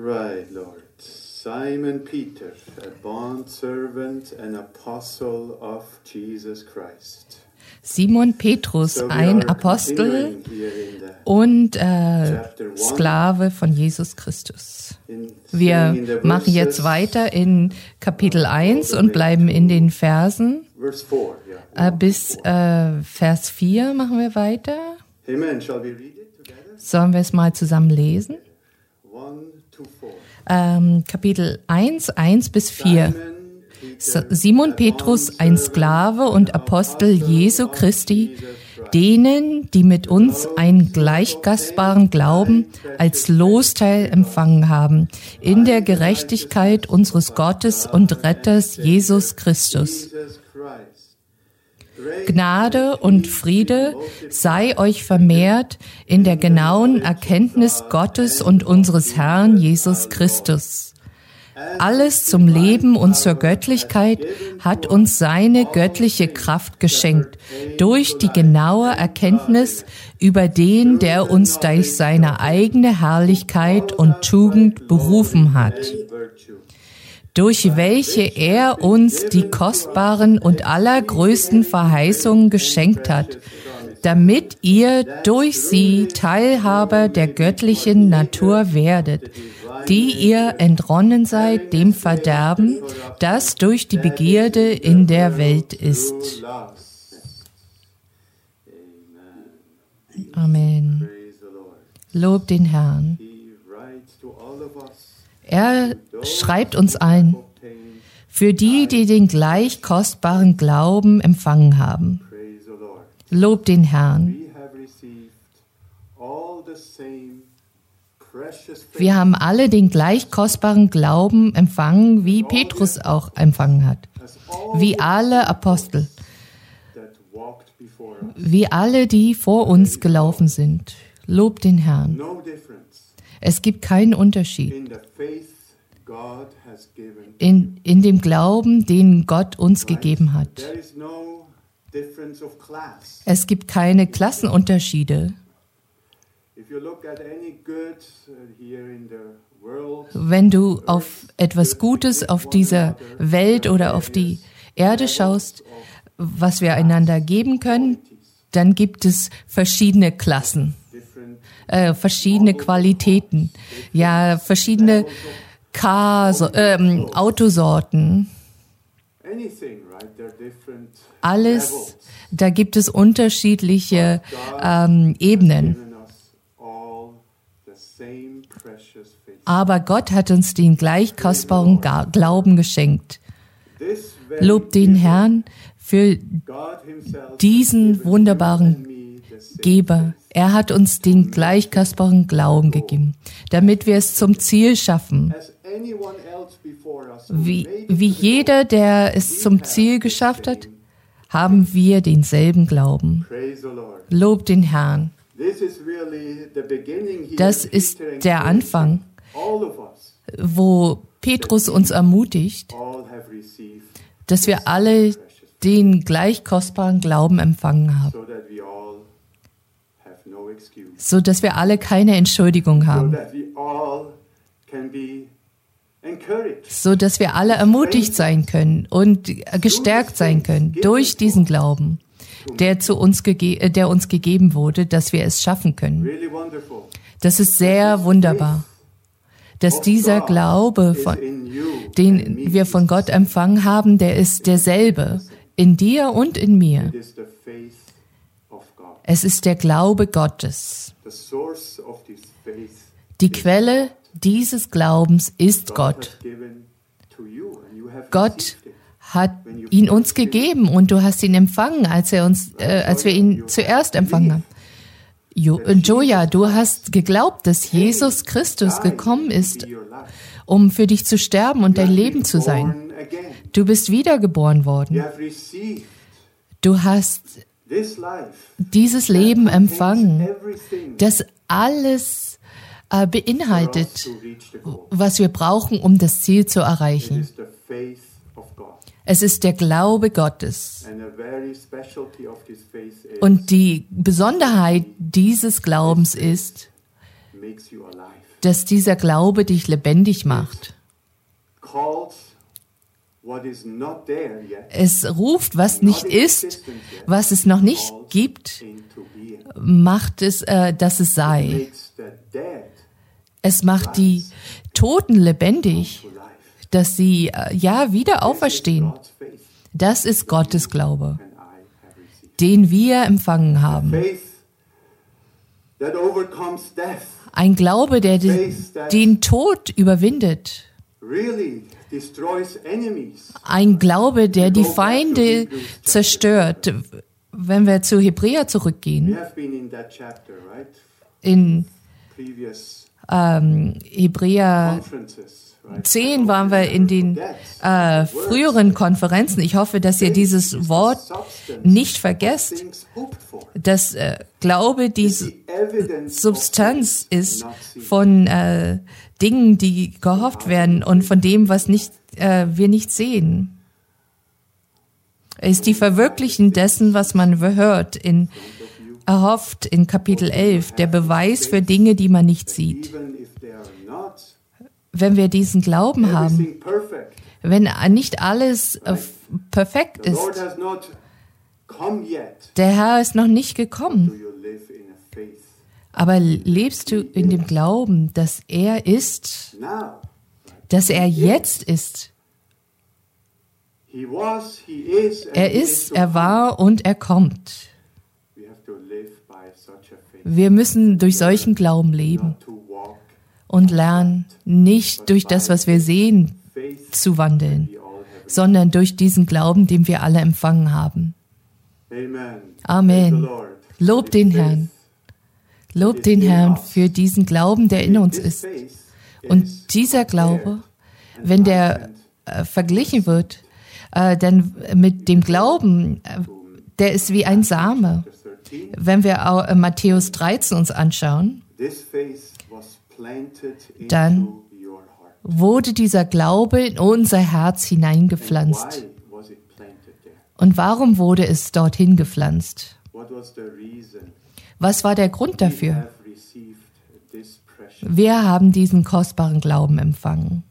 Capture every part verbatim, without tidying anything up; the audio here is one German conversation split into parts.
Right, Lord. Simon Peter, a bond servant and apostle of Jesus Christ. Simon Petrus, ein Apostel und äh, Sklave von Jesus Christus. Wir machen jetzt weiter in Kapitel eins und bleiben in den Versen. Äh, bis äh, Vers vier machen wir weiter. Sollen wir es mal zusammen lesen? Ähm, Kapitel eins, eins bis vier. Simon Petrus, ein Sklave und Apostel Jesu Christi, denen, die mit uns einen gleichkostbaren Glauben als Losteil empfangen haben, in der Gerechtigkeit unseres Gottes und Retters Jesus Christus. Gnade und Friede sei euch vermehrt in der genauen Erkenntnis Gottes und unseres Herrn Jesus Christus. Alles zum Leben und zur Göttlichkeit hat uns seine göttliche Kraft geschenkt, durch die genaue Erkenntnis über den, der uns durch seine eigene Herrlichkeit und Tugend berufen hat, durch welche er uns die kostbaren und allergrößten Verheißungen geschenkt hat, damit ihr durch sie Teilhaber der göttlichen Natur werdet, die ihr entronnen seid dem Verderben, das durch die Begierde in der Welt ist. Amen. Lob den Herrn. Er schreibt uns ein, für die, die den gleich kostbaren Glauben empfangen haben. Lob den Herrn. Wir haben alle den gleich kostbaren Glauben empfangen, wie Petrus auch empfangen hat. Wie alle Apostel. Wie alle, die vor uns gelaufen sind. Lob den Herrn. Es gibt keinen Unterschied in, in dem Glauben, den Gott uns gegeben hat. Es gibt keine Klassenunterschiede. Wenn du auf etwas Gutes auf dieser Welt oder auf die Erde schaust, was wir einander geben können, dann gibt es verschiedene Klassen, äh, verschiedene Qualitäten, ja, verschiedene Car, so, ähm, Autosorten. Alles, da gibt es unterschiedliche ähm, Ebenen. Aber Gott hat uns den gleich kostbaren Glauben geschenkt. Lob den Herrn für diesen wunderbaren Geber. Er hat uns den gleich kostbaren Glauben gegeben, damit wir es zum Ziel schaffen. Wie, wie jeder, der es zum Ziel geschafft hat, haben wir denselben Glauben. Lob den Herrn. Das ist der Anfang, wo Petrus uns ermutigt, dass wir alle den gleich kostbaren Glauben empfangen haben, so dass wir alle keine Entschuldigung haben, so dass wir alle ermutigt sein können und gestärkt sein können durch diesen Glauben, der zu uns gege- der uns gegeben wurde, dass wir es schaffen können. Das ist sehr wunderbar, dass dieser Glaube, von, den wir von Gott empfangen haben, der ist derselbe in dir und in mir. Es ist der Glaube Gottes. Die Quelle dieses Glaubens ist Gott. Gott hat ihn uns gegeben und du hast ihn empfangen, als er uns, äh, als wir ihn zuerst empfangen haben. Jo, Joja, du hast geglaubt, dass Jesus Christus gekommen ist, um für dich zu sterben und dein Leben zu sein. Du bist wiedergeboren worden. Du hast dieses Leben empfangen, das alles äh, beinhaltet, was wir brauchen, um das Ziel zu erreichen. Es ist der Glaube Gottes. Und die Besonderheit dieses Glaubens ist, dass dieser Glaube dich lebendig macht. calls what is not there yet Es ruft, was nicht ist, was es noch nicht gibt, into being. macht es, äh, dass es sei. Makes the dead Es macht die Toten lebendig, to life. dass sie äh, ja wieder auferstehen. God's faith Das ist Gottes Glaube, and I have received. den wir empfangen haben. Faith that overcomes death. Ein Glaube, der den, den Tod überwindet. Really destroys enemies. Ein Glaube, der die Feinde zerstört. Wenn wir zu Hebräer We zurückgehen, have been in that chapter, right? in Previous ähm, Hebräer conferences, right? zehn waren wir in den äh, früheren Konferenzen. Ich hoffe, dass ihr dieses Wort nicht vergesst, Things hoped for. dass äh, Glaube die The evidence Substanz of things ist not seen. von äh, Dingen, die gehofft werden und von dem, was nicht, äh, wir nicht sehen. Es ist die Verwirklichen dessen, was man hört, in, erhofft in Kapitel elf, der Beweis für Dinge, die man nicht sieht. Even if they are not Wenn wir diesen Glauben haben, everything perfect, wenn nicht alles äh, perfekt the Lord ist, has not come yet. der Herr ist noch nicht Do gekommen, you live in a faith aber lebst du in dem Glauben, dass er ist, now? dass er jetzt ist? He was, he is, and Er he ist, to er come. war und er kommt. We have to live by such a faith, Wir müssen durch solchen Glauben leben not to walk und lernen, nicht durch das, was wir sehen, faith zu wandeln, we all have. sondern durch diesen Glauben, den wir alle empfangen haben. Amen. Amen. Praise the Lord. Lob This den faith, Herrn. Lob den Herrn für diesen Glauben, der in uns this ist. faith is Und dieser Glaube, wenn der äh, verglichen wird, äh, dann mit dem Glauben, äh, der ist wie ein Same. thirteen. Wenn wir auch, äh, Matthäus dreizehn uns anschauen, This faith was planted Dann into your heart. wurde dieser Glaube in unser Herz hineingepflanzt. Why was it planted there? Und warum wurde es dorthin gepflanzt? What was the reason? Was war der Grund We dafür? have received this precious Wir haben diesen kostbaren Glauben empfangen,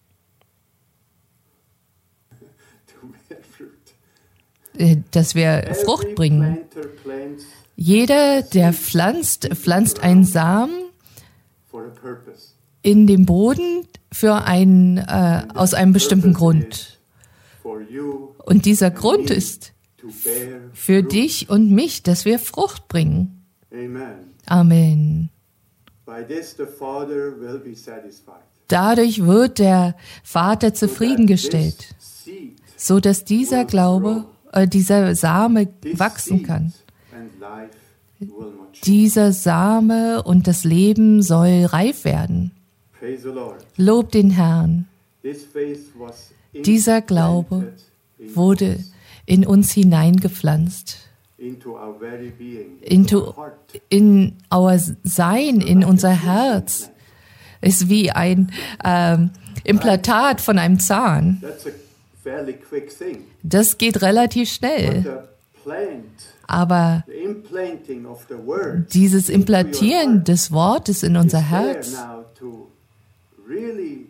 to bear fruit. äh, dass wir Every Frucht bringen. planter plants Jeder, der pflanzt, pflanzt einen Samen for a purpose. in den Boden für einen, äh, aus einem bestimmten Grund. For you Und dieser Grund ist to bear für fruit. dich und mich, dass wir Frucht bringen. Amen. Amen. By this the Father will be satisfied. Dadurch wird der Vater zufriedengestellt, This seed, so dass dieser Glaube, äh, dieser Same this wachsen seed kann. and life will mature. Dieser Same und das Leben soll reif werden. Praise the Lord. Lob den Herrn. This faith was Dieser Glaube implanted in wurde us, in uns hineingepflanzt, into our very being, into our heart. in our Sein, in unser Herz. Ist wie ein ähm, Implantat von einem Zahn. That's a fairly quick thing. Das geht relativ But schnell. the plant, Aber the implanting of the word, dieses into your Implantieren heart des Wortes in unser is there Herz, now to really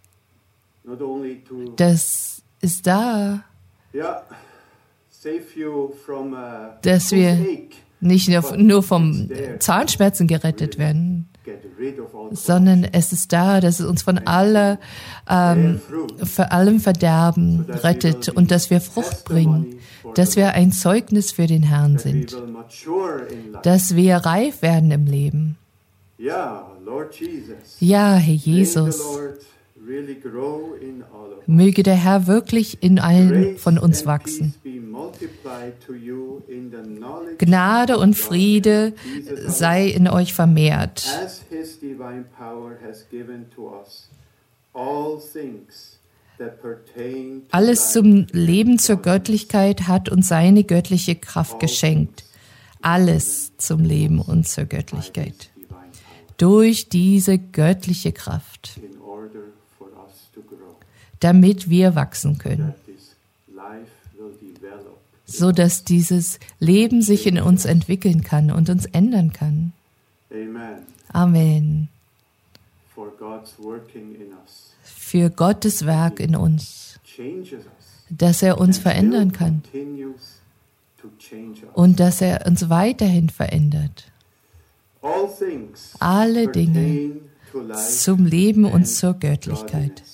not only to das ist da, yeah, save you from a Dass wir toothache, nicht nur, nur vom Zahnschmerzen gerettet werden, get rid of all sondern es ist da, dass es uns von aller, ähm, für allem Verderben rettet und dass wir Frucht bringen, dass wir ein Zeugnis für den Herrn that we sind, will mature in life. dass wir reif werden im Leben. Yeah, Lord Jesus. Ja, Herr May the Jesus, Lord really grow in all of us. möge der Herr wirklich in allen Grace von uns and wachsen. peace be multiplied to you in the knowledge Gnade of und God Friede and Jesus our sei in euch vermehrt. as his divine power has given to us all things that pertain to Alles life zum Leben, and zur godliness. Göttlichkeit hat uns seine göttliche Kraft geschenkt. Alles zum Leben und zur By Göttlichkeit. his divine power, Durch diese göttliche Kraft, in order for us to grow, damit wir wachsen können, that this life will develop. so dass dieses Leben sich in uns entwickeln kann und uns ändern kann. Amen. Amen. for God's working in us. für Gottes Werk in uns, Changes us. dass er uns And verändern still kann continues to change us. und dass er uns weiterhin verändert. All things Alle Dinge pertain to life zum Leben und and zur Göttlichkeit. godliness.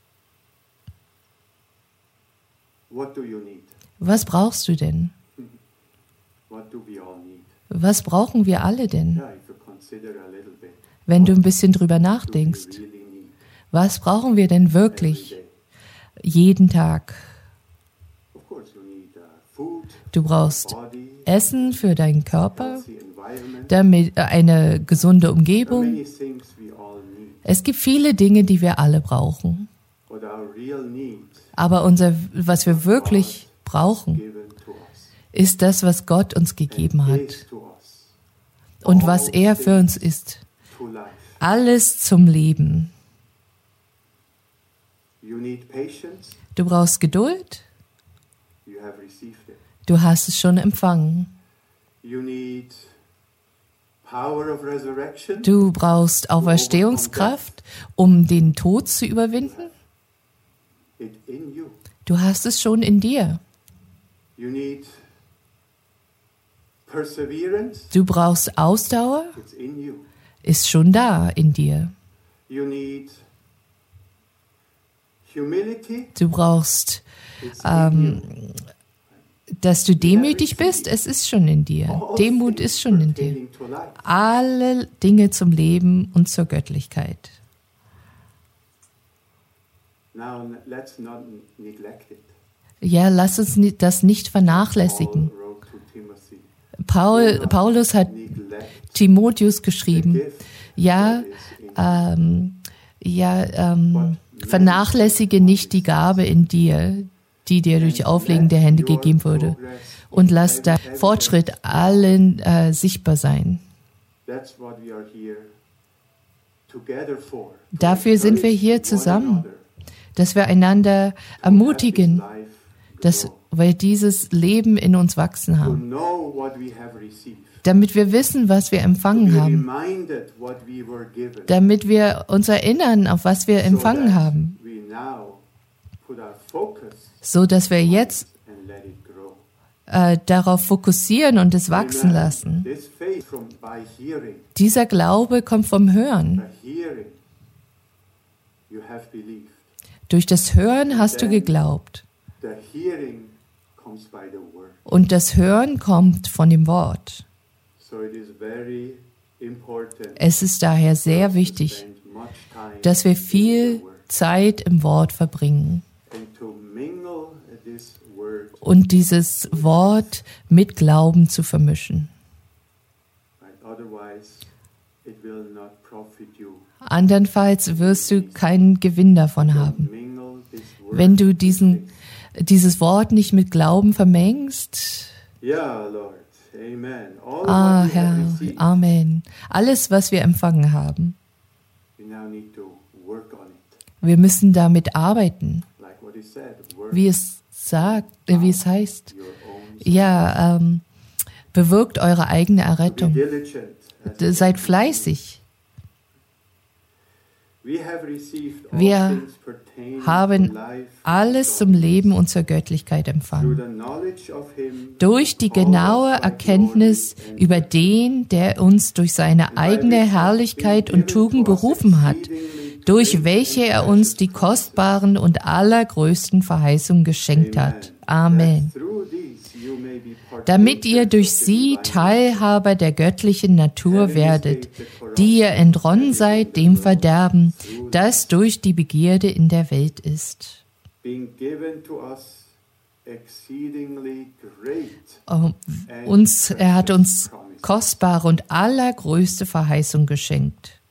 What do you need? Was brauchst du denn? What do we all need? Was brauchen wir alle denn? Yeah, if you consider a little bit, Wenn du ein bisschen drüber what do we nachdenkst, really need was brauchen wir denn every wirklich day? jeden Tag? Of course, you need uh, food, Du brauchst body, Essen für deinen Körper, healthy environment. damit äh, eine gesunde There are Umgebung. many things we all need, Es gibt viele Dinge, die wir alle brauchen. but our real need Aber unser, was wir wirklich brauchen, given to us ist das, was Gott uns gegeben and hat is to us und was er für uns ist. to life. Alles zum Leben. You need patience. Du brauchst Geduld. You have received it. Du hast es schon empfangen. You need power of resurrection. Du brauchst Auferstehungskraft, um den Tod zu überwinden. It in you. Du hast es schon in dir. You need perseverance. Du brauchst Ausdauer, It's in you. ist schon da in dir. You need humility. Du brauchst, It's ähm, in you. dass du demütig bist, es ist schon in dir. All Demut things ist schon in dir. pertaining to life. Alle Dinge zum Leben und zur Göttlichkeit. Now n- let's not n- neglect it. Ja, lass uns ni- das nicht vernachlässigen. Paul wrote to Timothy. Paul, Do not Paulus hat neglect Timotheus the geschrieben, gift ja, that is in ähm, ja, ähm, vernachlässige nicht die Gabe in dir, die dir durch Auflegen der Hände gegeben wurde, und lass dein Fortschritt allen äh, sichtbar sein. That's what we are here together for. To Dafür sind wir hier encourage one zusammen, another dass wir einander to ermutigen, have this life dass, grow, weil dieses Leben in uns wachsen to haben, know what we have received, damit wir wissen, was wir to empfangen be haben, reminded what we were given, damit wir uns erinnern, auf was wir so empfangen that haben, we now put our focus so dass wir jetzt and let it grow. äh, darauf fokussieren und es wachsen Amen. lassen. This faith from by hearing, Dieser Glaube kommt vom Hören. by hearing, you have believed. Durch das Hören hast du geglaubt. The hearing comes by the word. Und das Hören kommt von dem Wort. So it is very important Es ist daher sehr to wichtig, spend much time dass wir in viel the word Zeit im Wort verbringen and to mingle this word. und dieses Wort mit Glauben zu vermischen. Right? Otherwise, it will not profit you. Andernfalls wirst du keinen Gewinn davon haben. Mingle this word. Wenn du diesen, dieses Wort nicht mit Glauben vermengst, Yeah, Lord. Amen. All ah what we have Herr, received, Amen. Alles, was wir empfangen haben, we now need to work on it. wir müssen damit arbeiten, Like what he said, work wie es sagt, äh, wie es heißt. your own. Ja, ähm, bewirkt eure eigene Be Errettung. diligent. as Seid fleißig. We have received all Wir things pertaining haben to life alles zum Leben und zur Göttlichkeit through empfangen. the knowledge of him Durch die who called genaue us by Erkenntnis glory and über den, der uns durch seine eigene Herrlichkeit und Tugend berufen hat, durch welche er uns die kostbaren und allergrößten Verheißungen geschenkt hat. Amen. Damit ihr durch sie Teilhaber der göttlichen Natur werdet, die ihr entronnen seid dem Verderben, das durch die Begierde in der Welt ist. Oh, uns, er hat uns kostbare und allergrößte Verheißung geschenkt.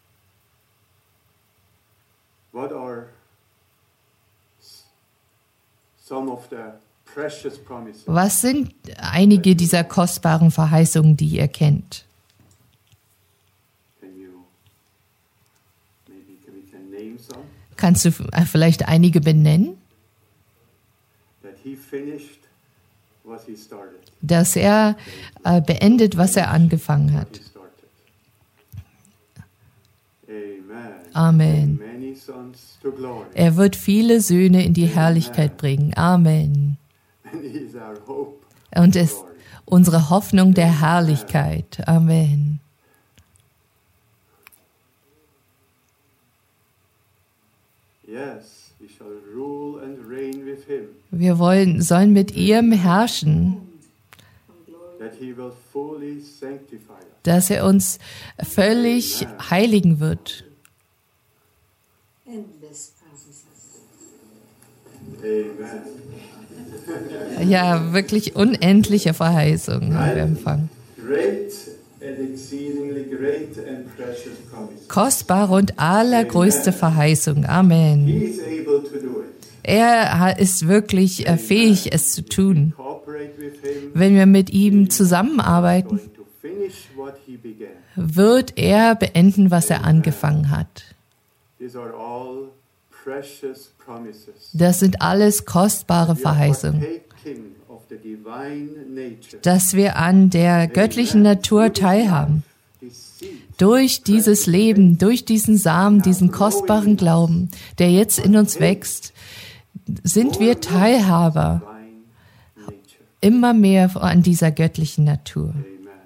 What are some of the precious promises? Was sind einige dieser kostbaren Verheißungen, die ihr kennt? Can you maybe can we can name some Kannst du vielleicht einige benennen? that he finished what he started. Dass er äh, beendet, was er angefangen What hat. he started. Amen. Amen. Many sons to glory. Er wird viele Söhne in die Herrlichkeit bringen. Amen. And he is our hope. Und es ist unsere Hoffnung der Herrlichkeit. Amen. Yes, we shall rule and reign with him. Wir wollen, sollen mit ihm herrschen, That he will fully sanctify us. dass er uns völlig heiligen wird. Endless promises. Amen. Ja, wirklich unendliche Verheißungen haben wir empfangen. Great and exceedingly great and precious promise. Kostbare und allergrößte Verheißung. Amen. He is able to do it. Er ha- ist wirklich äh, fähig, es zu tun. Cooperate with him. Wenn wir mit ihm zusammenarbeiten, Going to finish what he began. wird er beenden, was er angefangen hat. These are all precious promises. Das sind alles kostbare We are Verheißungen, partaking of the divine nature. dass wir an der göttlichen Natur teilhaben. This seed Durch dieses Leben, durch diesen Samen, diesen kostbaren Glauben, der jetzt in uns wächst, sind wir Teilhaber divine nature. immer mehr an dieser göttlichen Natur. Amen.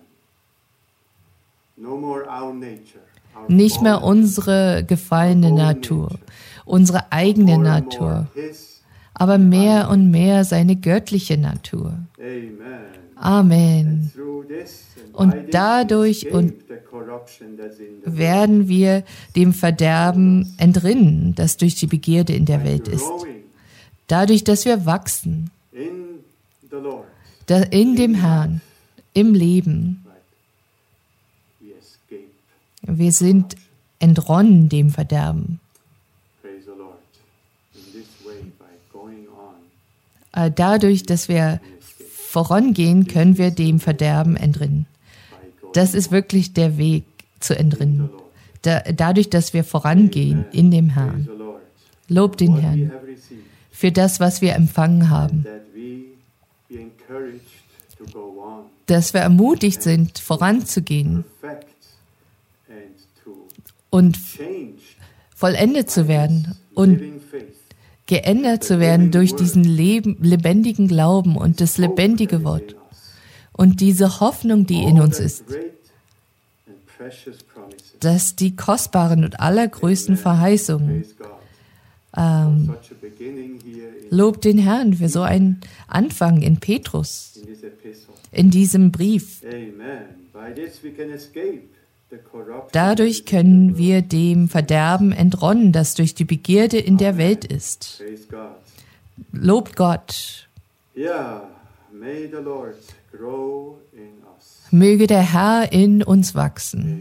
No more our nature. Our Nicht mehr fallen unsere gefallene Natur, unsere eigene more and Natur, more his. aber mehr und mehr seine göttliche Natur. Amen. Amen. Through this and Und by this dadurch we und escape the corruption that's in the werden wir dem Verderben entrinnen, das durch die Begierde in der Welt ist. growing Dadurch, dass wir wachsen, in the Lord. da in dem Herrn, im Leben. Right. We escape. Wir sind entronnen dem Verderben. Praise the Lord. In this way, by going on, Äh, Dadurch, dass wir vorangehen, können wir dem Verderben entrinnen. by going Das ist wirklich der Weg zu to entrinnen. the Lord. Da, dadurch, dass wir vorangehen in dem Praise Herrn. the Lord. Lob den What we Herrn have received, für das, was wir empfangen haben. that we be encouraged to go on, Dass wir ermutigt sind, voranzugehen perfect, and to und change vollendet zu werden und living faith. geändert zu werden durch diesen Leben, lebendigen Glauben und das lebendige Wort. In us. Und diese Hoffnung, die in uns All ist, the great and precious promises. dass die kostbaren und allergrößten Verheißungen, Praise God. ähm, Such a beginning here in, lobt den Herrn für so einen Anfang in Petrus, in this epistle. in diesem Brief. Amen. By this we can escape the corruption. Dadurch können wir dem Verderben entronnen, das durch die Begierde in der Welt ist. Praise God. Lobt Gott. Yeah, may the Lord grow in us. Möge der Herr in uns wachsen, Amen.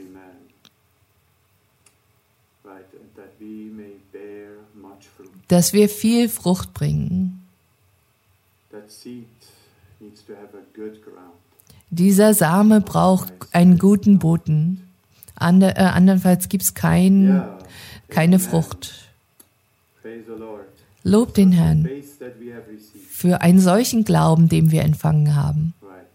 Right, and that we may bear much fruit. dass wir viel Frucht bringen. That seed needs to have a good ground. Dieser Same braucht einen guten Boden. Ander, äh, andernfalls gibt es kein, Yeah. keine Amen. Frucht. Praise the Lord. Lob den Herrn Faith that we have received. für einen solchen Glauben, den wir empfangen haben. Right.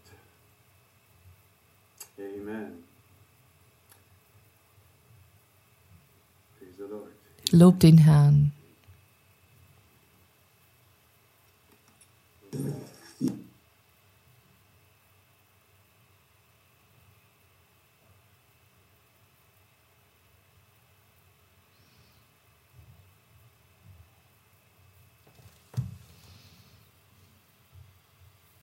Amen. Praise the Lord. Lob den Herrn.